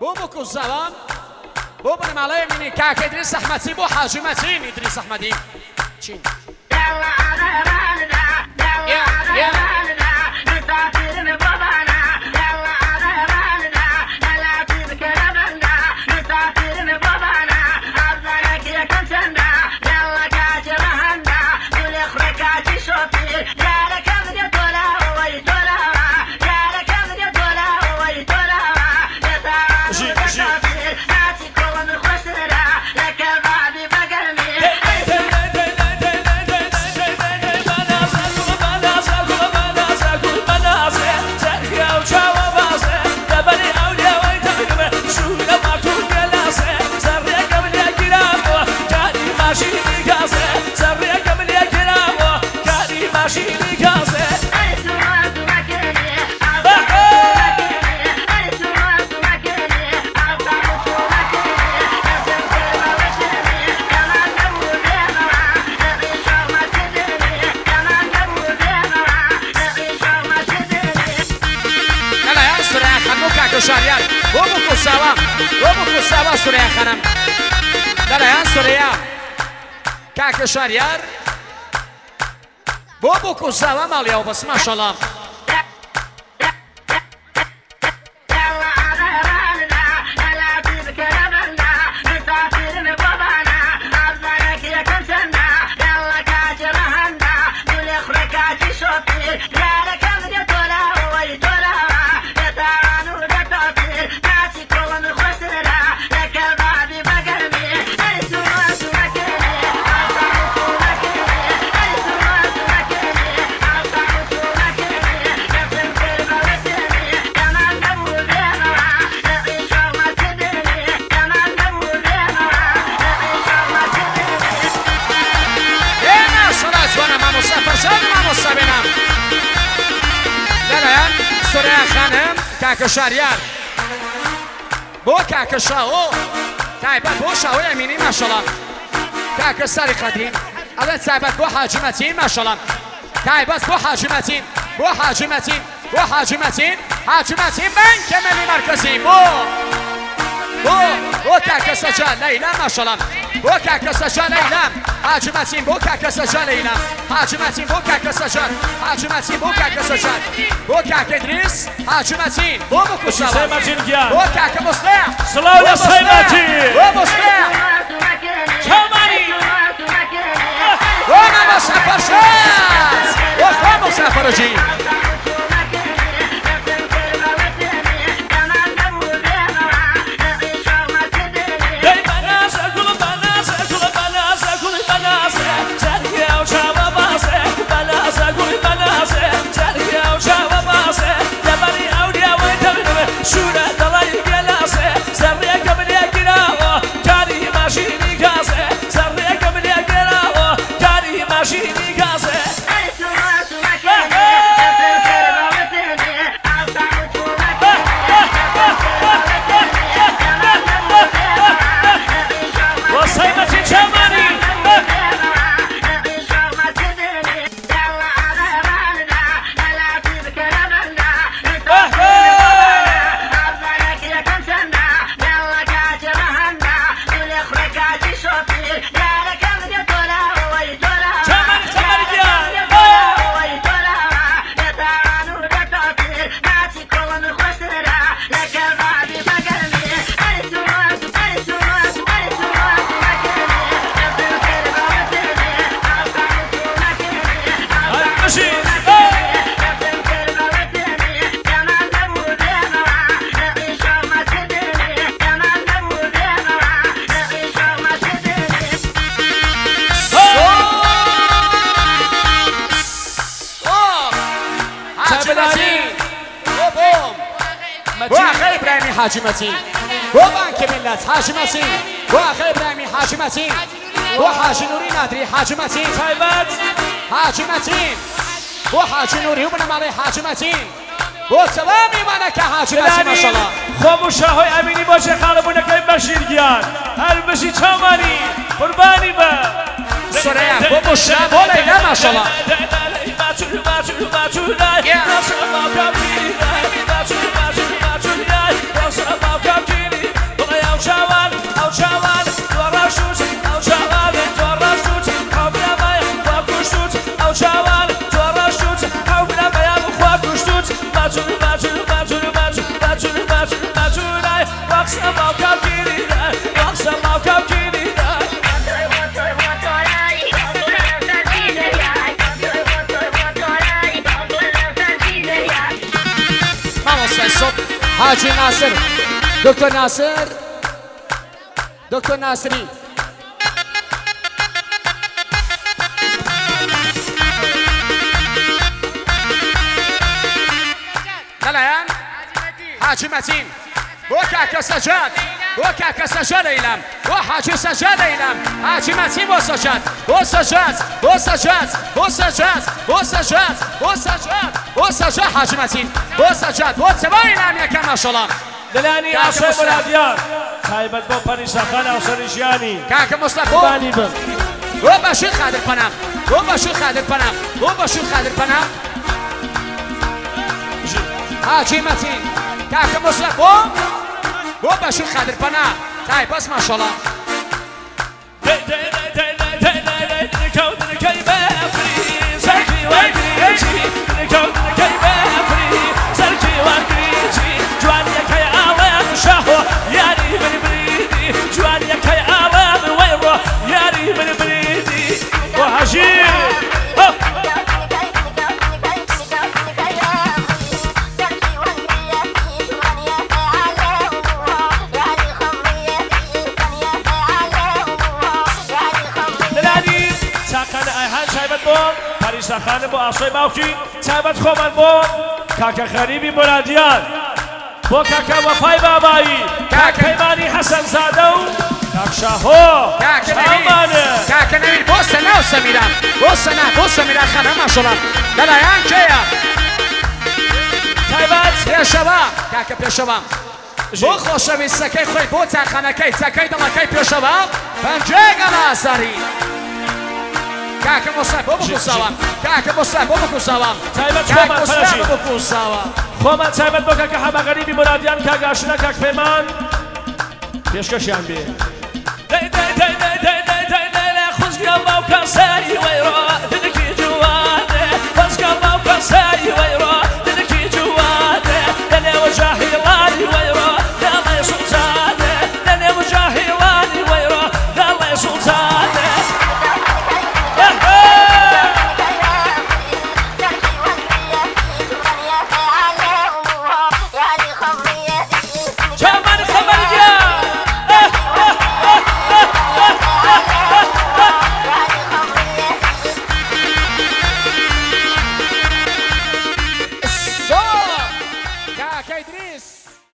بو بكو الزوام بو بن مالي مني كاك إدريس أحمدي بو حاجي متين إدريس أحمدي تشين شهریار بابو کساوا سوریه خانم درایان سوریه کاک شهریار بابو کساوا مالیا و بس ماشاءالله سوریه خانم کاک شهریار بو کاک شاو تایبت بو شاو امینی ماشاءالله کاک سری قدیم الان تایبت بو حاجی متین ماشاءالله تایبت بو حاجی متین حاجی متین بنک ملی مرکزی بو کاک سجا لیلا ماشاءالله بو کاک سجا لیلا حاجی متین بو کاک سجا لیلا حاجی متین بو کاک سجا بو کاک ادریس حاجی متین بو کساوا بو کاک مصلح سلام سیمتی بو مصلح چمانی بو مسافر شد بو مسافر جی بو آخر ابراهیمی حاجی متین بو بانک ملت حاجی متین بو آخر ابراهیمی حاجی متین بو حاجی نوری نادری حاجی متین حاجی متین بو حاجی نوری و بنمالی حاجی متین بو سوامی منکه حاجی متین ماشاءالله خاموشه های امینی باشه خالبونه که بشیر گیان هر بشی چامانی قربانی با سوریه بو مشه بو لیلا ماشاءالله Yeah. حاجی ناصر دکتر ناصر دکتر ناصری دلایان حاجی متین بو کاکا سجاد بو کاکا سجاد ایلم بو حاجی سجاد ایلم حاجی متین بو سجاد بو سجاد بو سجاد بو سجاد بو سجاد بو سجاد بو سجاد حاجی متین بو سجاد بو سبا ایلم یکم ماشاءالله دلانی آسای بلادیان تایبت با پریساخان آسای ژیانی کاکا مصطفی بو باشی خادر پناه بو باشی خادر پناه بو باشی خادر پناه حاجی متین کاکا مصطفی بو باشی خادر پناه تای بس ماشاءالله پریساخانه با آسای باوکی تایبت خومن با کاکا خریبی مرادیان با کاکا وفای بابایی کاکا پیمانی حسن زاده و کاک شاهو کاکا نمیر بو سنه و سمیرم بو سمیرم خانه ماشاءالله دلایان کیا تایبت پیشوا کاکا پیشوا بو خوشویستکی خوی بو تاخانکی تکی دلکی پیشوا پنجه گلاساری کاکا مصطفی بو بکوساوام کاکا مصطفی بو بکوساوام تایبت کاکا مصطفی بو بکوساوام خومن تایبت با کاکا همه غریبی مرادیان کاکا آشنا کاک پیمان پیشکشیان بی خوزگم باو کاسایی ویرو